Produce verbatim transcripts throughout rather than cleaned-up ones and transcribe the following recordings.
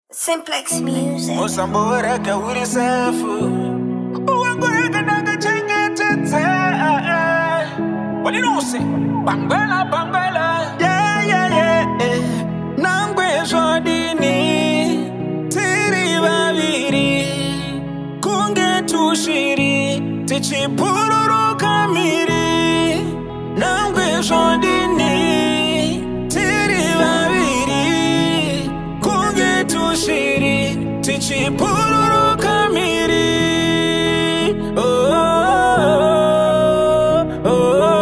Simplex Music. Osambora ka uri safu. Uangore ka naga chenge tete. What you know say? Bangala, bangala. Yeah, yeah, yeah. Nangwe jodini. Tiri babiri. Kunge tushiri. Tichi bururu kamiri. Nangwe jodini. Tichi pururu kamiri. Oh, oh,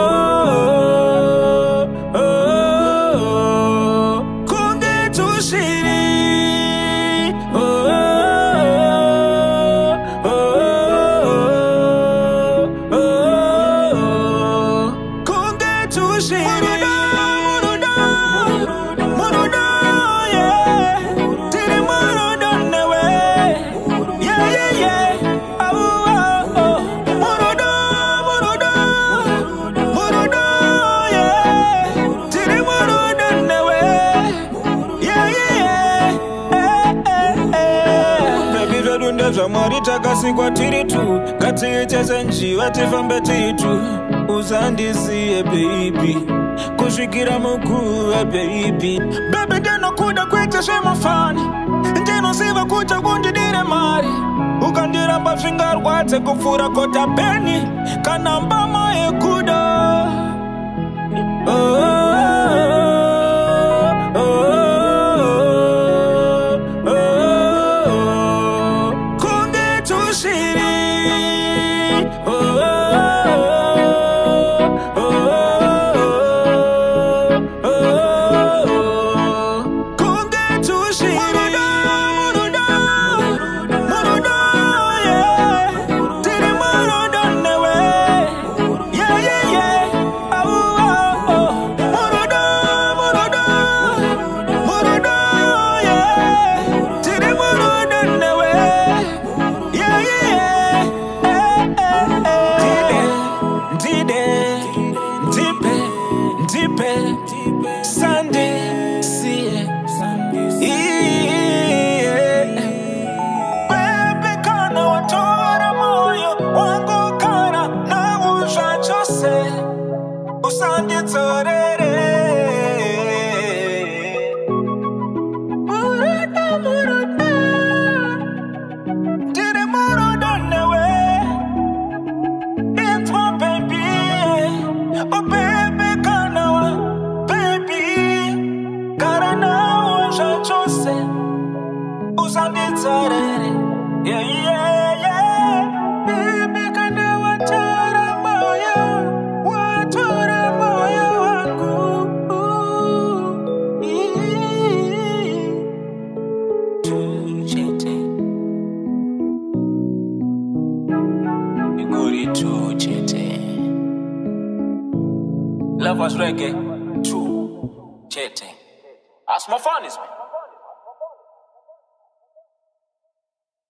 oh, oh, kunge tushiri. Oh, oh, oh, oh, kunge tushiri. Marita kasi kwa tiritu kati icheze njiwa tifambe titu uzandisiye baby kushikira mukua baby baby ndeno kuda kwecha shema fani ndeno siva kucha kunjidire mari ukandira mbashingar wate kufura kota beni kanamba maye kuda. Oh, Sunday, see it. Yeah. Baby, kana watora moyo wangu kana na usha chose usandi torere. Muruda muruda, dire muruda newe. It's my baby, oh baby kana wa. Yeah, yeah, yeah. Baby, kanda watora moyo, watora moyo wangu. Tuchete, iguri tuchete. Love was reggae, tuchete. That's my fun, is man.